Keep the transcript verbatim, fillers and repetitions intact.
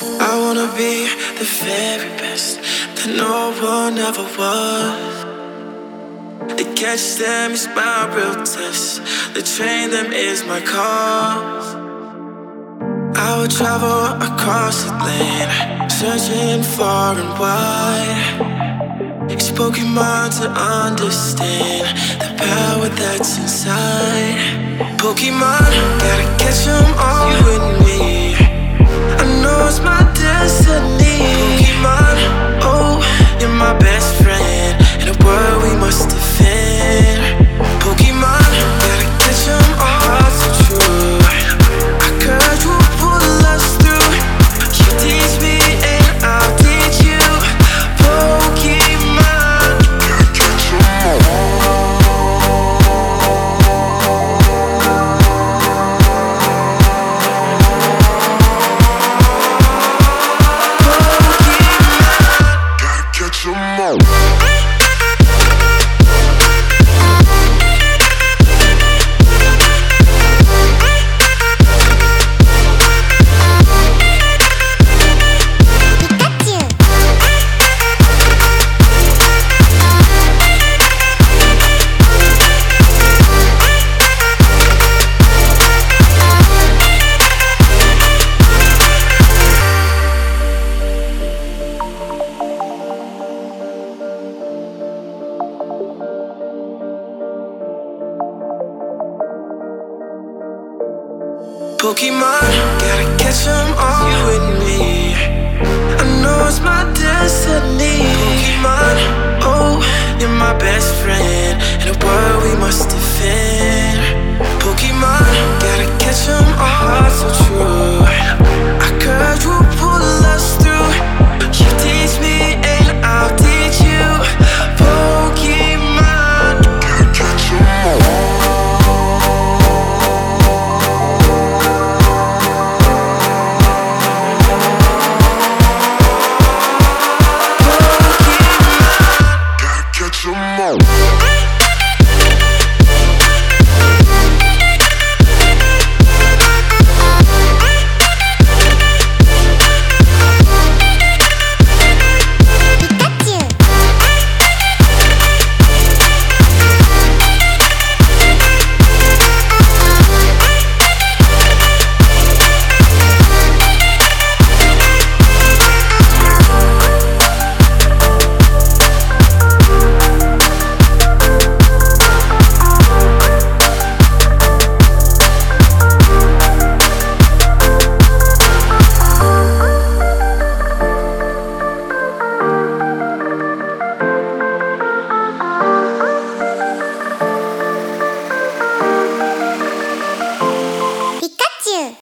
I wanna be the very best that no one ever was. To catch them is my real test. To train them is my cause. I will travel across the land, searching far and wide. Each Pokemon to understand the power that's inside. Pokemon, gotta catch 'em all with me.